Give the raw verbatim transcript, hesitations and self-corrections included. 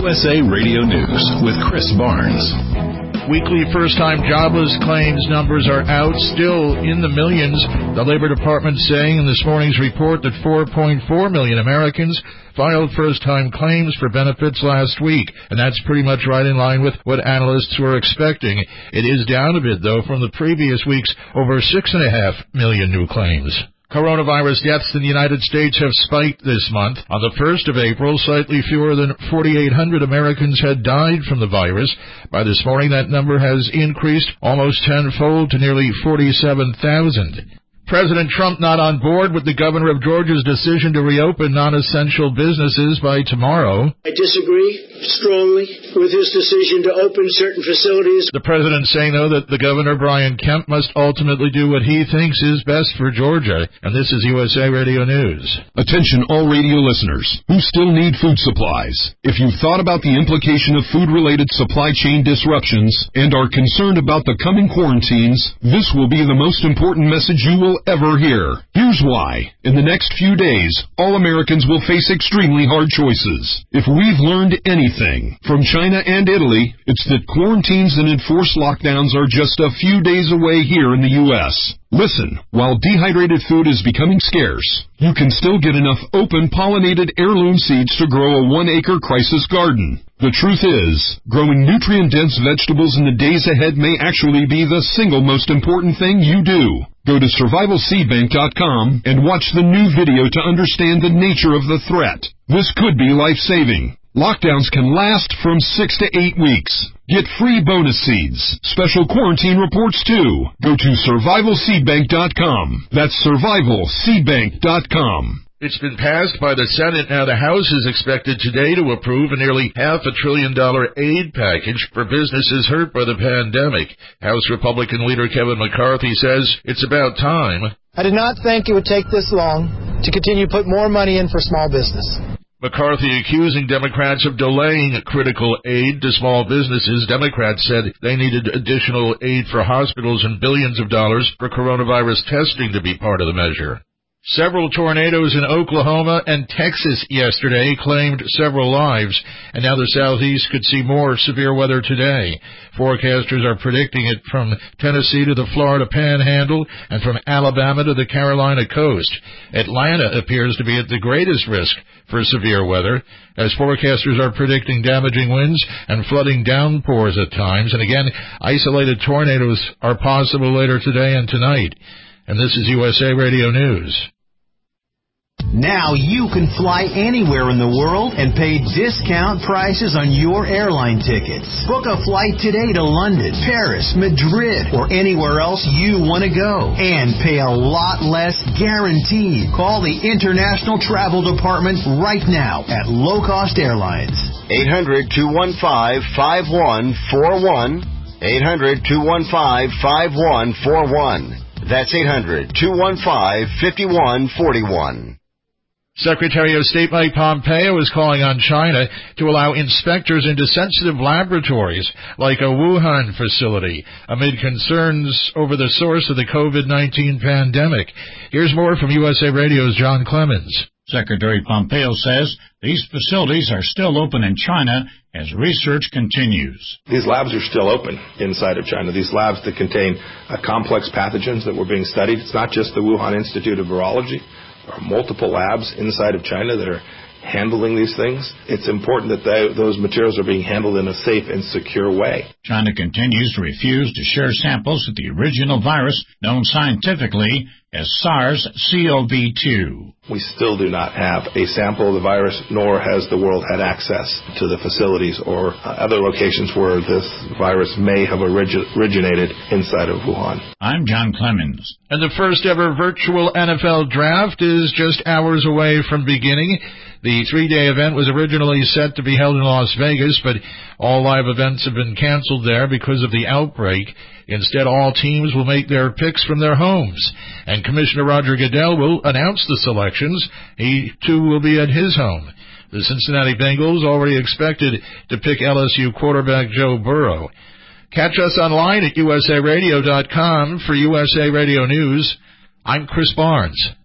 U S A Radio News with Chris Barnes. Weekly first-time jobless claims numbers are out, still in the millions. The Labor Department saying in this morning's report that four point four million Americans filed first-time claims for benefits last week, and that's pretty much right in line with what analysts were expecting. It is down a bit, though, from the previous week's over six point five million new claims. Coronavirus deaths in the United States have spiked this month. On the first of April, slightly fewer than forty-eight hundred Americans had died from the virus. By this morning, that number has increased almost tenfold to nearly forty-seven thousand. President Trump not on board with the governor of Georgia's decision to reopen non-essential businesses by tomorrow. I disagree strongly with his decision to open certain facilities. The president saying, though, that the governor, Brian Kemp, must ultimately do what he thinks is best for Georgia. And this is U S A Radio News. Attention all radio listeners who still need food supplies. If you've thought about the implication of food-related supply chain disruptions and are concerned about the coming quarantines, this will be the most important message you will ever hear. Here's why. In the next few days, all Americans will face extremely hard choices. If we've learned anything from China and Italy, it's that quarantines and enforced lockdowns are just a few days away here in the U S Listen, while dehydrated food is becoming scarce, you can still get enough open pollinated heirloom seeds to grow a one-acre crisis garden. The truth is, growing nutrient-dense vegetables in the days ahead may actually be the single most important thing you do. Go to survival seed bank dot com and watch the new video to understand the nature of the threat. This could be life-saving. Lockdowns can last from six to eight weeks. Get free bonus seeds, special quarantine reports too. Go to survival seed bank dot com. That's survival seed bank dot com. It's been passed by the Senate. Now the House is expected today to approve a nearly half a trillion dollar aid package for businesses hurt by the pandemic. House Republican leader Kevin McCarthy says it's about time. I did not think it would take this long to continue to put more money in for small business. McCarthy accusing Democrats of delaying critical aid to small businesses. Democrats said they needed additional aid for hospitals and billions of dollars for coronavirus testing to be part of the measure. Several tornadoes in Oklahoma and Texas yesterday claimed several lives, and now the southeast could see more severe weather today. Forecasters are predicting it from Tennessee to the Florida Panhandle and from Alabama to the Carolina coast. Atlanta appears to be at the greatest risk for severe weather, as forecasters are predicting damaging winds and flooding downpours at times. And again, isolated tornadoes are possible later today and tonight. And this is U S A Radio News. Now you can fly anywhere in the world and pay discount prices on your airline tickets. Book a flight today to London, Paris, Madrid, or anywhere else you want to go. And pay a lot less guaranteed. Call the International Travel Department right now at Low Cost Airlines. eight hundred, two one five, five one four one. eight hundred, two one five, five one four one. That's eight hundred, two one five, five one four one. Secretary of State Mike Pompeo is calling on China to allow inspectors into sensitive laboratories like a Wuhan facility amid concerns over the source of the COVID nineteen pandemic. Here's more from U S A Radio's John Clemens. Secretary Pompeo says these facilities are still open in China as research continues. These labs are still open inside of China. These labs that contain uh, complex pathogens that were being studied. It's not just the Wuhan Institute of Virology. There are multiple labs inside of China that are handling these things. It's important that they, those materials are being handled in a safe and secure way. China continues to refuse to share samples of the original virus known scientifically as SARS C o V two. We still do not have a sample of the virus, nor has the world had access to the facilities or uh, other locations where this virus may have origi- originated inside of Wuhan. I'm John Clemens. And the first ever virtual N F L draft is just hours away from beginning. The three-day event was originally set to be held in Las Vegas, but all live events have been canceled there because of the outbreak. Instead, all teams will make their picks from their homes, and Commissioner Roger Goodell will announce the selections. He, too, will be at his home. The Cincinnati Bengals already expected to pick L S U quarterback Joe Burrow. Catch us online at U S A radio dot com for U S A Radio News. I'm Chris Barnes.